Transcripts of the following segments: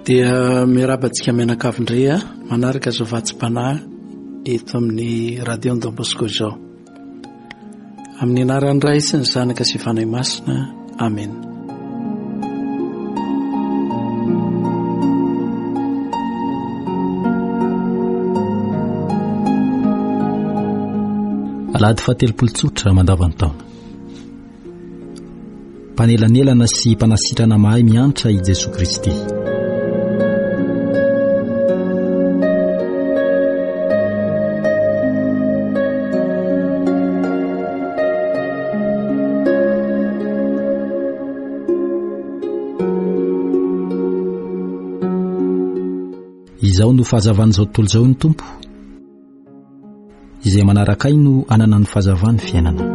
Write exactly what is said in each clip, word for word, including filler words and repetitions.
dia miarabantsika mianakavindray a manaraka zao vatsim-panahy eto amin'ny radio Don Bosco zao amin'ny anaran'ny Ray sy ny Zanaka sy Fanahy Masina. Amen. Alahady fahatelopolo tsotra mandavan'ny taona. Mpanelanelana sy mpanasitrana mahay miantra i Jesosy Kristy. Izao no fahazavan'izao tontolo izao ny Tompo, izay manaraka ahy no anana ny fahazavany fiainana.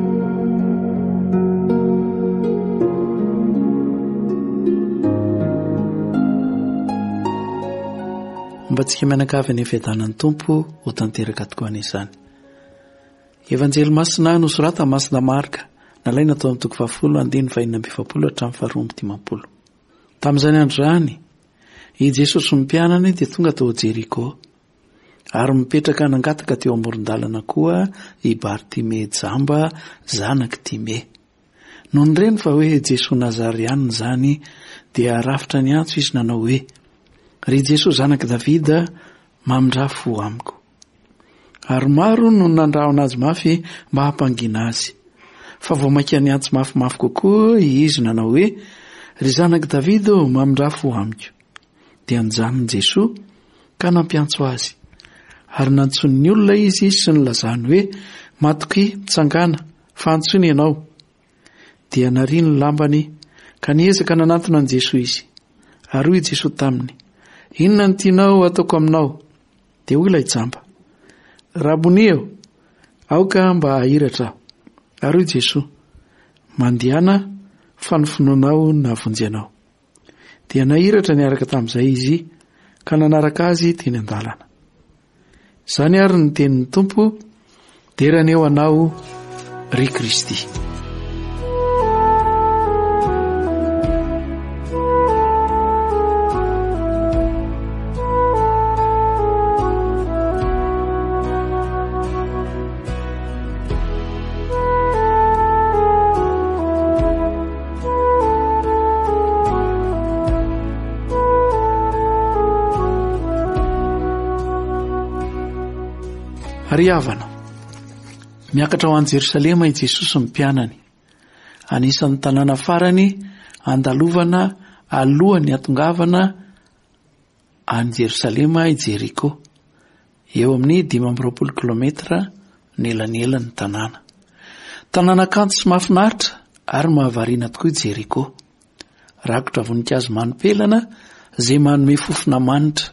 Mba tsika mianakavy ny fiadanan'ny Tompo ho tanteraka tokoa an'izany. Evanjely Masina nosorata Masina Marka nalaina tao amin'ny toko fahafolo andiny fahinina amby efapolo hatramin'ny faharoa amby dimampolo. Tamin'izany andro zany i Jesosy mpianany dia tonga tao Jeriko ary mipetraka nangataka teo amoron-dalana koa i Bartime jamba zanaky Time. Noho nireny fa hoe Jesosy Nazarianina zany dia rafitra ny antso izy nanao hoe: ry Jesosy zanaky Davida, mamindrafo amiko. Ary maro no nandraho azy mafy mba hampangina azy. Fa vao maika ny antso mafimafy kokoa izy nanao hoe: ry zanaky Davida, mamindrafo amiko. Dia nijanony Jesosy ka nampiantso azy. Ary nantsony ny olona izy sy nilazany hoe: matoky, tsangana, fa antsony ianao. Dia nariany ny lambany ka niezaka nanantona an Jesosy izy. Ary hoy Jesosy taminy: inona no tianao ataoko aminao? Dia hoy ilay jamba: Raboni eo, aoka mba ahiratra aho. Ary hoy Jesosy: mandehana fa ny finoanao nahavonjy anao. Dia nahiratra niaraka tamin'izay izy ka nanaraka azy teny an-dalana. Izany ary ny tenin'ny Tompo, deraneo anao ry Kristy. Ary havana, miakatra ho an'i Jerosalema i Jesosy ny mpianany. Anisan'ny tanàna farany andalovana alohan'ny atongavana any Jerosalema i Jeriko. Eo amin'ny dimy amby roapolo kilometра nelan'elan'ny tanàna. Tanàna kanto sy mahafinaritra ary mahavariana tokoa i Jeriko. Rakotra voninkazo manopelana izay manome fofona manitra.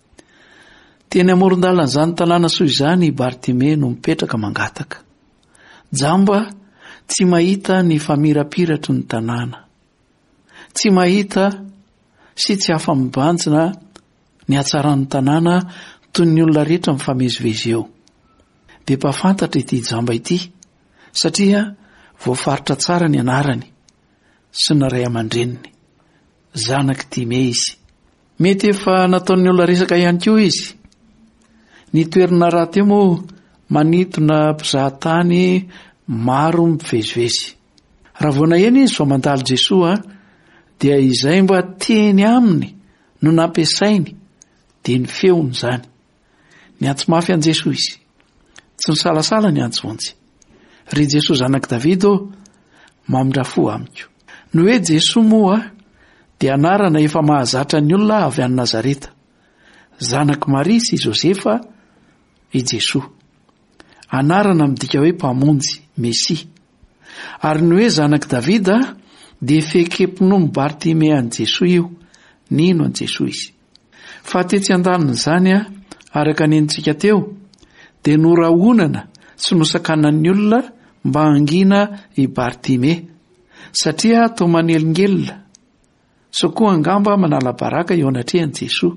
Teny amoron-dalana izany tanàna soa izany Bartime no mipetraka mangataka. Jamba tsy mahita ny famirapiratry ny tanàna. Tsy mahita sy tsy afa-mibanjina ny hatsaran'ny tanàna toy ny olona rehetra mifamezivezy eo. Dia mpafantatra ity jamba ity satria voafaritra tsara ny anarany sy ny ray aman-dreniny. Zanaky Time izy. Mety efa nataon'ny olona resaka ihany koa izy. Ny toerana raty eo moa manitona mpizahatany maro mivezivezy. Raha vao nahena izy vao mandalo Jesosy dia izay mba teny aminy no nampiasainy dia ny feony izany. Ny antso mafy an Jesosy izy. Tsy nisalasala ny antsonjy. Ry Jesosy zanaky Davida, mamindrafo amiko. No hoe Jesosy moa dia anarana efa mahazatra ny olona avy any Nazareta. Zanaky Maria sy Josefa i Jesosy. Anarana midika hoe mpamonjy, Mesia. Ary ny hoe zanaky Davida dia fehikempinomy Bartime an Jesosy io. Nino an Jesosy izy. Fa tetsy an-dalana izany a, araka nentsika teo, dia norahonana sy nosakanan'ny olona mba hangina i Bartime satria toa manelingelina. So koa angamba manala baraka eo anatrehan Jesosy.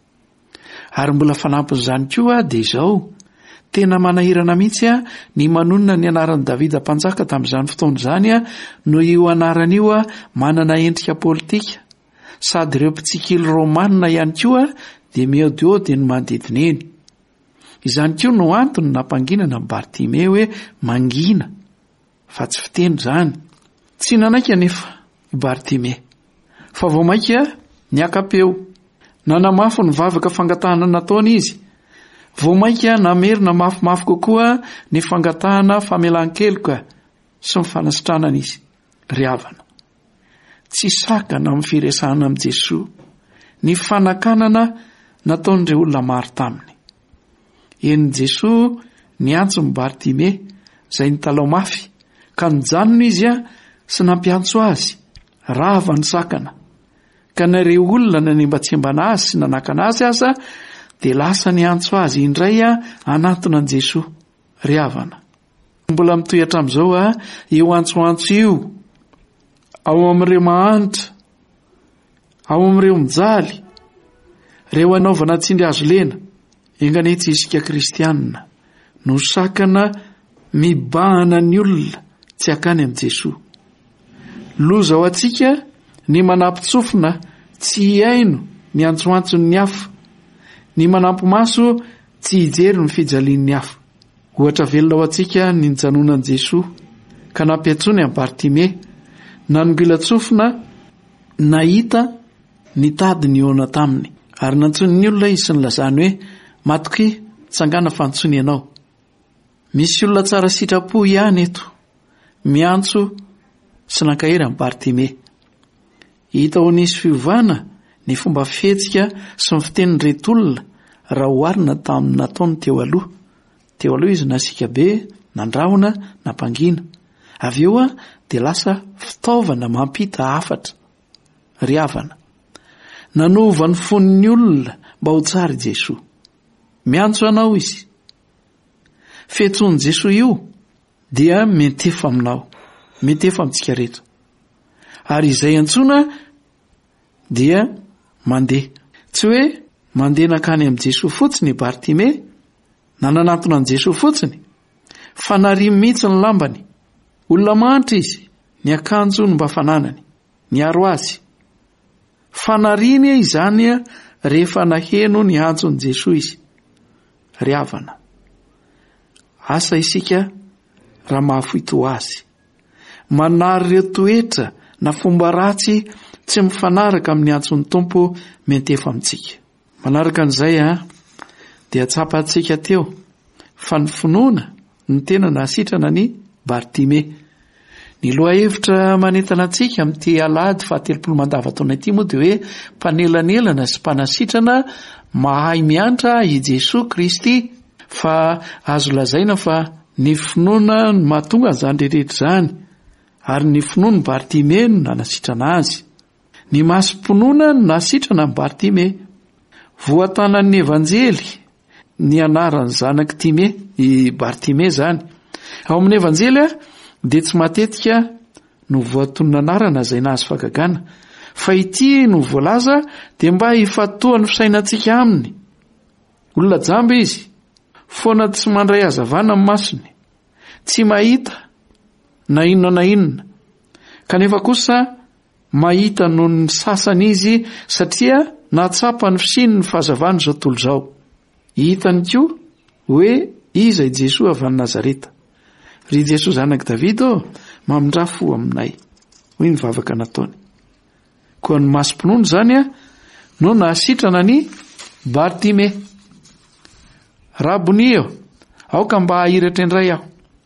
Ary mbola fanampin'izany koa dia izao, tena manahirana mihitsy a ny manonona ny anaran'i Davida mpanjaka tamin'izany fotoana izany a, no io anarana io a manana endrika politika sady ireo mpitsikily romanina ihany koa dia miodiody ny manodidina eny. Izany koa no antony nampanginana ny Bartimeo hoe mangina, fa tsy fiteny izany. Tsy nanaiky nefa i Bartimeo, fa vao maika niakapeo, nanamafy ny vavaka fangatahana nataony izy. Vao maika namerina mafimafy kokoa ny fangatahana famelan-keloka sy ny fanasitranana izy. Ry havana, tsy sakana amin'ny firesahana amin'i Jesosy ny fanakanana nataon'ireo olona maro taminy. Eny Jesosy niantso ny Bartimeo izay nitalao mafy, ka nijanona izy a sy nampiantso azy, rava ny sakana. Ka nareo olona nanembatsembana azy sy nanakana azy aza dia lasa niantso azy indray a anatona an Jesosy. Ry havana, mbola mitohatra amin'izao a io antsoantso io ao amin'ireo mahantra, ao amin'ireo mijaly, ireo anaovana tsindry azo lena, enganetsy isika kristianina no sakana mibahana ny olona tsy akany amin'i Jesosy. Loza ao atsika ny manampitsofina tsy hiaino ny antsoantson'ny hafa, ny manampy maso tsy hijery ny fijalian'ny hafa. Ohatra velona ao atsika ny nijanonan'i Jesosy ka nampiantsony amin'ny Bartimeo, nanongilatsofina nahita ny tady ny ona taminy, ary nantsony ny olona izy sy nylazany hoe matoky tsangana fantsony ianao. Misy olona tsara sitrapo ihany eto miantso sy nankahery amin'ny Bartimeo. Hita ho nisy fiovana ny fomba fihetsika sy ny fitenin'retolona raha oharina tamin'ny nataony teo aloha. Teo aloha izy nasika be, nandrahona, nampangina. Avy eo a dia lasa fitaovana mampita hafatra. Ry havana, nanova ny fon'ny olona mba ho tsara Jesosy. Miantso anao izy. Fiantsoan'i Jesosy io dia mentefa aminao, mentefa amintsika rehetra. Ary izay antsoina dia mandeha. Tsy hoe mandeha nakany amin'i Jesosy fotsiny Bartimeo, nananatona an Jesosy fotsiny, fa narimy mihitsy ny lambany. Olona mantra izy, ny akanjo no mba fananany, niaro azy. Fanariany izany rehefa naheno ny antson'i Jesosy izy. Ry havana, asa isika raha mahafoy toa azy, manary ireo toetra na fomba ratsy tsy mifanaraka amin'ny antson'ny Tompo mentefa amintsika. Manaraka an'izay a dia tsapantsika teo fa ny finoana ny tena nahasitrana ny Bartimeo. Ny loha hevitra manentana antsika amin'ity alahady fahatelopolo mandava-taona ity moa dia hoe mpanelanelana sy mpanasitrana mahay miantra i Jesosy Kristy, fa azo lazaina fa ny finoana no mahatonga izany rehetra izany, ary ny finoana ny Bartimeo no nanasitrana azy. Ny masom-pinoana no nahasitrana ny Bartimeo. Voatanan'ny evanjely ny anaran'ny zanaky Timeo, i Bartimeo zany. Ao amin'ny evanjely a dia tsy matetika no voatonona anarana izay nahazo fahagagana, fa ity no voalaza dia mba hifatohan'ny fisainantsika aminy. Olona jamba izy, foana tsy mandray hazavana amin'ny masony, tsy mahita na inona na inona, kanefa kosa mahita noho ny sasany izy satria natsapa ny fisiny ny fahazavana izao tontolo izao. Hitany koa hoe iza i Jesosy avy any Nazareta. Ry Jesosy zanaky Davida mamindra fo aminay, hoy ny vavaka nataony. Koa ny masom-pinoana zany a no nahasitrana ny Bartimeo. Rabony eo, aoka mba hahiratra indray aho.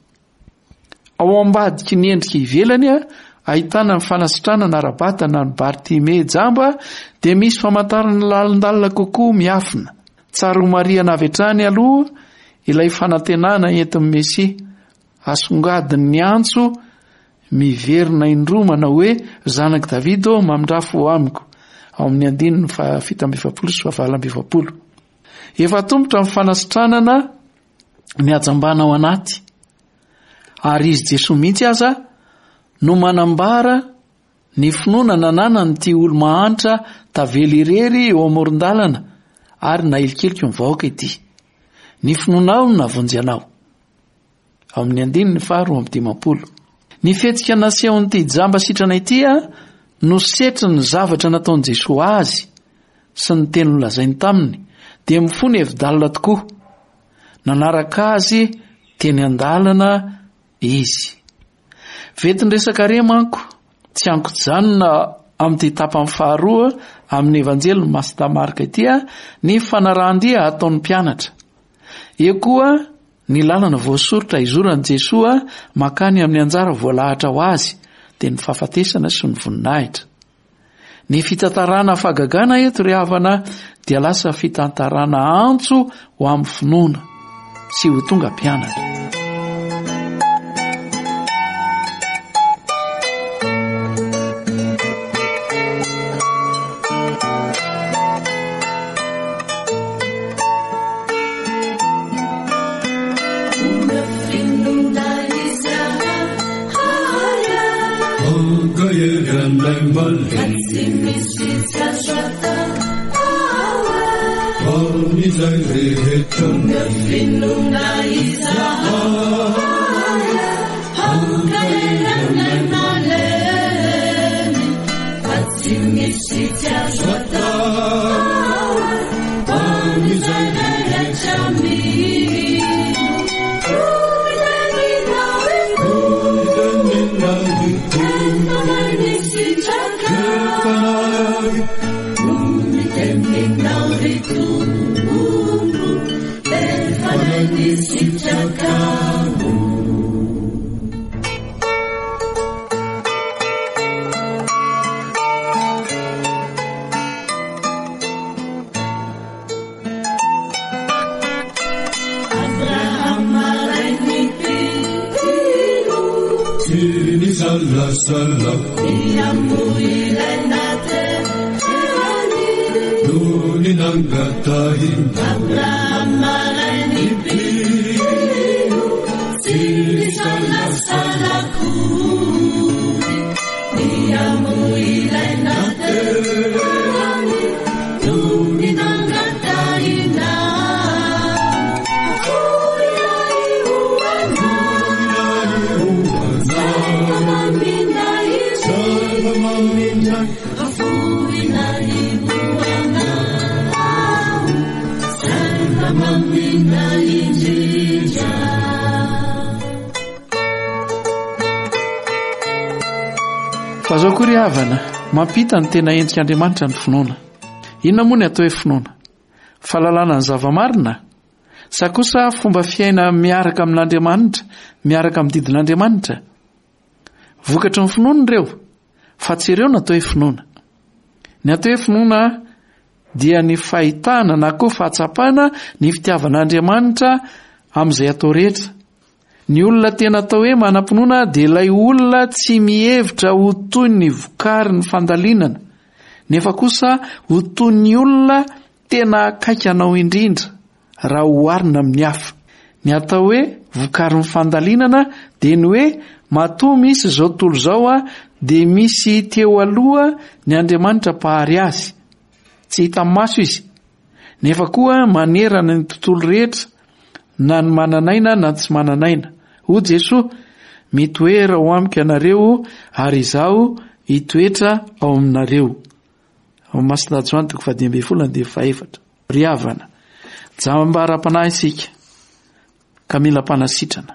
Ao ambadiky ny endrika ivelany a ahitana ny fanasitrana na rabatana ny Bartimeo jamba, dia misy famantarana lalindalina kokoa miafina. Tsara ho Maria navetrany aloha ilay fanantenana entin'ny Mesia, asongadiny ny antso miverina indromana hoe zanaky Davida mamindra fo amiko. Ao amin'ny andininy fito amby efapolo sy valo amby efapolo. Efa tombotra ny fanasitranana ny ajambana ao anaty, ary izy Jesosy mihitsy aza no manambara ny finoana nanana ny ty olo mahantra tavely irery eo amoron-dalana, ary nahelikeliko ny vahoaka ity. Ny finoanao no navonjy anao. Ao amin'ny andininy faharoa amby dimampolo. Ny fihetsika nasehon'ity jamba sitrana ity no setry ny zavatra nataony Jesosy azy sy ny teny nolazainy taminy dia mifony hevi-dalina tokoa. Nanaraka azy teny an-dalana izy. Vetin-dresaka re manko tsy ankojanona amin'ny tapany faharoa amin'ny evanjely Masina Marika itya ny fanarahan-dia ataon'ny mpianatra. Eo koa ny lalana voasoratra izorany Jesosy makany amin'ny anjara voalahatra ho azy dia ny fahafatesana sy ny voninahitra. Ny fitantarana fahagagana eto ry havana dia lasa fitantarana antso ho amin'ny finoana sy ho tonga mpianatra. Fa zao koa ry havana, mampita ny tena endrik'Andriamanitra ny finoana. Inona moa ny atao hoe finoana? Fahalalana ny zava-marina? Sa kosa fomba fiaina miaraka amin'Andriamanitra, miaraka amin'ny didin'Andriamanitra? Vokatry ny finoana ireo, fa tsy ireo no atao hoe finoana. Ny atao hoe finoana dia ny fahitana na koa fahatsapana ny fitiavan'Andriamanitra amin'izay atao rehetra. Ny olona tena atao hoe manam-pinoana dia ilay olona tsy mihevitra ho toy ny vokary ny fandalinana, nefa kosa ho toy ny olona tena akaiky anao indrindra raha oharina amin'ny hafa. Ny atao hoe vokary ny fandalinana dia ny hoe matoa misy izao tontolo izao a dia misy teo aloha ny Andriamanitra pahary azy. Tsy hita maso izy, nefa koa manerana ny tontolo rehetra na ny mananaina na tsy mananaina. O Jesosy, mitoera ho amiko ianareo ary izaho hitoetra ao aminareo. Ao Masina Joany toko faha dimy ambin'ny folo andiny fahaefatra. Ry havana, jambara-panahy isika ka mila mpanasitrana.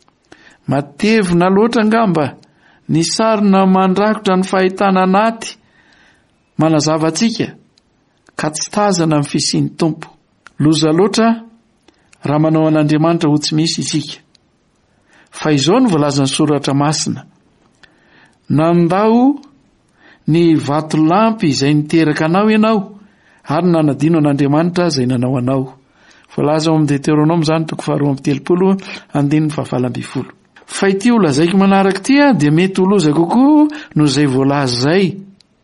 Matevina loatra angamba ny sarina mandrakotra ny fahitana anaty manazava antsika ka tsy tazana amin'ny fisian'ny Tompo. Loza loatra raha manao an'Andriamanitra ho tsy misy isika. Fa izao no voalazan'ny soratra masina: nandao ny vato lampy izay niteraka anao ianao ary nanadino an'Andriamanitra izay nanao anao. Voalaza ao amin'ny Deutéronome izany toko faharoa amby telopolo andininy fahavalo amby folo. Fa ity olazaiko manaraka ity dia mety ho loza kokoa no izay voalaza izay.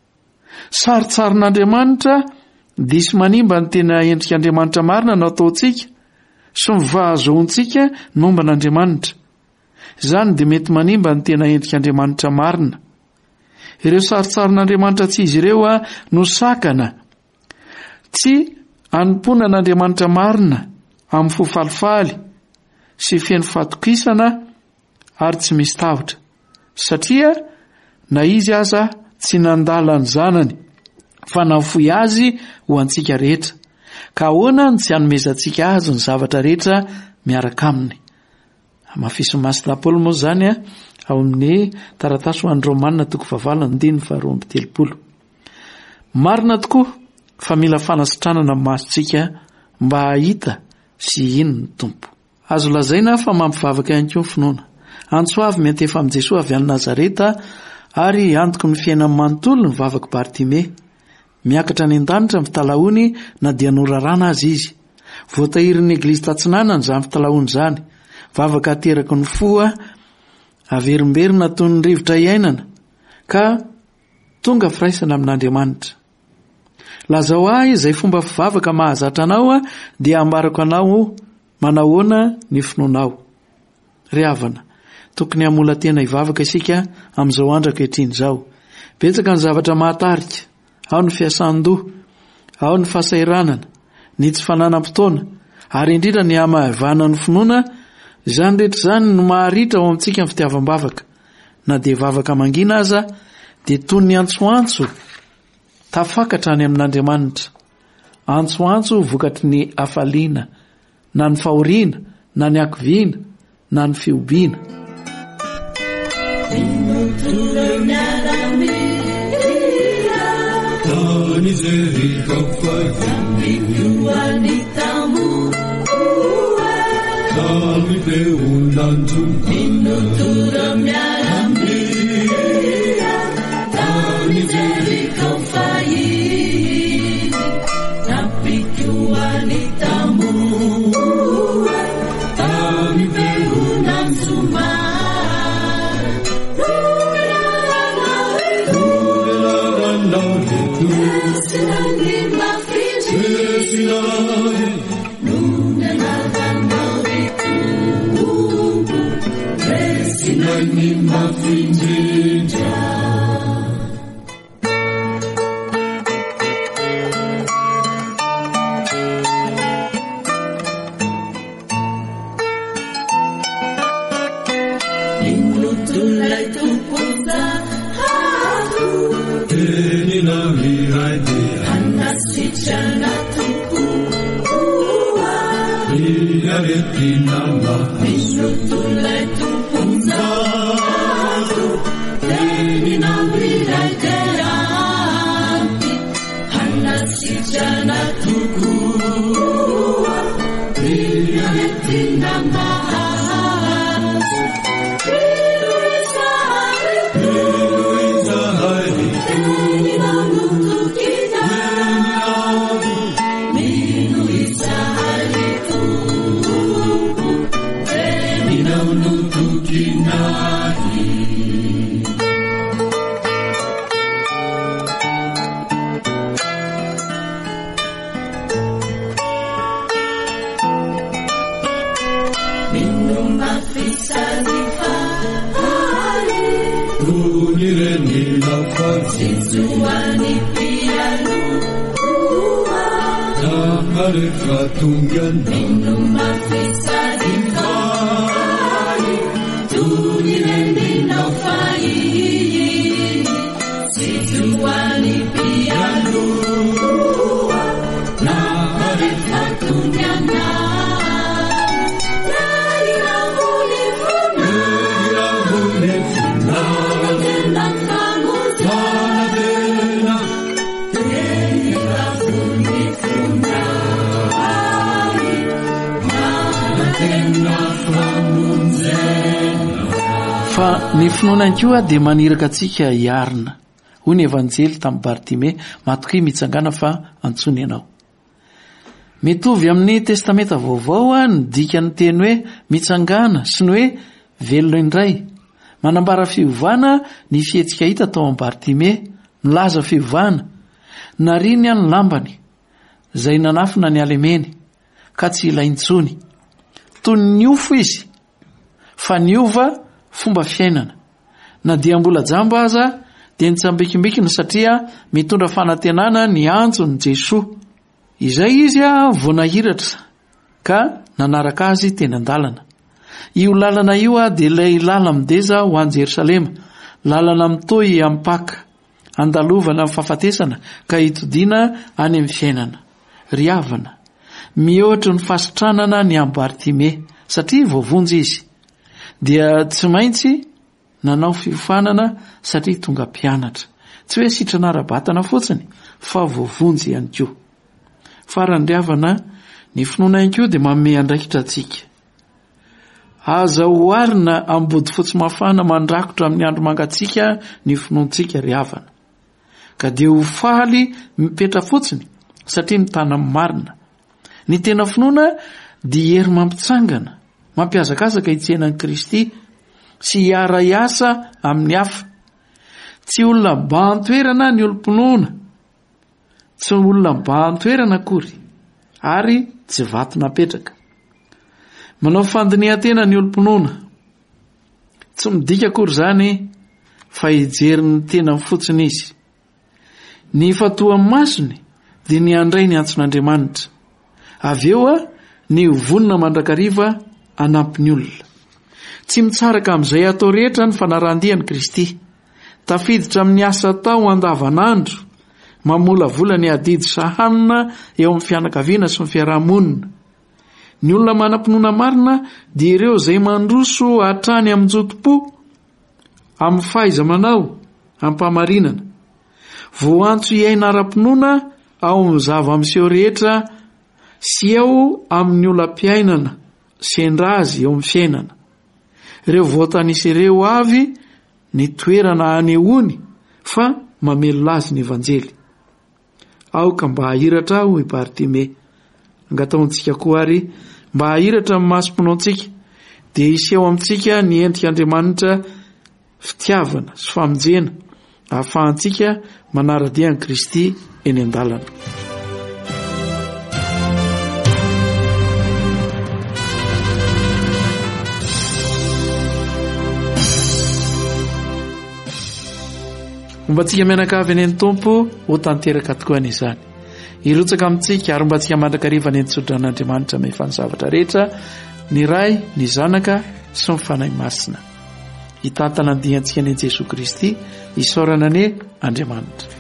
Saritsarin'Andriamanitra diso manimba ny tena endrik'Andriamanitra marina no ataontsika sy mivahazoantsika momba n'Andriamanitra. Izany dia mety manimba ny tena endrik'Andriamanitra marina. Ireo saritsarin'Andriamanitra tsy izy ireo a no sakana, tsy anompona an'Andriamanitra marina amin'ny fo falifaly sy feno fahatokisana ary tsy misy tahotra, satria na izy aza tsy nandala ny zanany fa nafoy azy ho antsika rehetra, ka ahoana ny tsy hanomezantsika azy ny zavatra rehetra miaraka aminy. Mafisy masina Paoly moa zany a ao amin'ny taratasy ho an'ny Romanina toko fahavalo andiny faharoa amby telopolo. Marina tokoa fa mila fanasitranana masontsika mba hahita sy ino ny tompo. Azo lazaina fa mampivavaka ihany koa ny finoana. Antsoavy miantefa amin'i Jesosy avy any Nazareta ary antoko ny fiainany manontolo ny vavaka Bartime. Miakatra any an-danitra mitalaony na dia norarana azy izy. Voatahirin'ny eglizy tatsinana izany fitalaony zany. Vavaka ateraky ny foa averimberina toy ny rivotra iainana ka tonga firaisana amin'Andriamanitra. Lazao ahy izay fomba fivavaka mahazatra anao a dia ambarako anao manahoana ny finoanao. Ry havana, tokony hamola tena hivavaka isika amin'izao andro ankehitriny izao. Betsaka ny zavatra mahatarika, ao ny fiasan-doha, ao ny fahasairanana, ny tsy fananam-potoana, ary indrindra ny hamahevana ny finoana. Izany rehetra izany no maharitra ao amintsika ny fitiavam-bavaka. Na dia vavaka mangina aza dia toy ny antsoantso tafakatra any amin'Andriamanitra. Antsoantso vokatry ny hafaliana, na ny fahoriana, na ny akoviana, na ny fiobiana. Kami beunantu minutura miarambia kami jadi kau fai tapi wanitamu kami beunantu ma Sinani mafiji Sinani Sinani mafinjinja Inutulai tupunza hatu Teni na miraide Anasichana tupu Uwa Iyaretinama Inutulai tupunza Teni na miraide Anasichana tupu Uwa Iyaretinama Tunggan minum mafisa di fai tuni rendi no fai si tuani piano na marifa tunyana nari ramuni funa nari ramuni funa tena famuza tena tena ramuni funa fa ny finoana koa dia maniraka antsika hiarina. Hoy ny evanjely tamin'ny Bartime, matoky mitsangana fa antsony ianao. Mitovy amin'ny testamenta vaovao ny dikan'ny teny hoe mitsangana sy ny hoe velona indray. Manambara fiovana ny fihetsika hita tao amin'ny Bartime, milaza fiovana, nariny ny lambany, izay nanafina ny alemeny, ka tsy ilaintsony. Toy ny ofo izy, fa niova fomba fiainana. Na dia mbola jambo aza dia nitsambikimbikina satria mitondra fanantenana ny antson'i Jesosy. Izay izy a vao nahiratra ka nanaraka azy teny an-dalana. Io lalana io a dia ilay lala mideza ho an'i Jerosalema, lalana mitohy amin'ny Paka. andalovana amin'ny fahafatesana ka hitodiana any amin'ny fiainana. Ry havana, mihoatra ny fasitranana ny Bartime satria voavonjy izy, dia tsy maintsy nanao fiofanana satria tonga mpianatra. Tsy hoe sitrana ara-batana fotsiny, fa voavonjy ihany koa. Farany ry havana, ny finoana ihany koa dia manome andraikitra antsika. Aza ho arina amin'ny body fotsy mafana mandrakotra amin'ny andro mangatsika ny finoantsika ry havana. Ka dia ho faly mipetra fotsiny satria mitana marina. Ny tena finoana dia hery mampitsangana, mampiazakazaka hitsenan'i Kristy sy hiara hiasa amin'ny hafa. Tsy olona mban-toerana ny olom-pinoana, tsy olona mban-toerana akory, ary tsy vato napetraka. Manao fandinihan-tena ny olom-pinoana, tsy midika akory zany fa hijery ny tena fotsiny izy. Ny fatoan'ny masony dia ny andray ny antson'Andriamanitra. Avy eo a ny vonona mandrakariva anampiny olona. Tsy mitsaraka amin'izay atao rehetra ny fanarahandian'i Kristy. Tafiditra amin'ny asa tao andavanandro, mamolavola ny adidy sahanina eo amin'ny fianakaviana sy ny fiarahamonina. Ny olona manam-pinoana marina dia ireo izay mandroso hatrany amin'ny jotom-po, amin'ny fahaiza-manao, am-pamarinana. Voantso iaina ara-pinoana ao amin'ny zava-miseho rehetra sy eo amin'ny olam-piainana sy endrazy eo amin'ny fiainana. Ireo voatanisy ireo avy ny toerana anehoany fa mamelo azy ny evanjely. Aoka mba hahiratra ho i Bartime. Angataontsika koa ary mba hahiratra amin'ny masom-pinoantsika dia hiseho amintsika ny endrik'Andriamanitra fitiavana sy famonjena, ahafahantsika manara-dia an'i Kristy eny an-dalana. Mba tsika mianakavy eny ny tompo ho tanteraka tokoa an'izany. Hirotsaka amintsika ary mba tsika mandrakariva ny entsodran'Andriamanitra amin'ny fanzavatra rehetra, ny Ray, ny Zanaka sy ny Fanahy Masina. Hitantana ny diantsika ny Jesosy Kristy, isaorana ane Andriamanitra.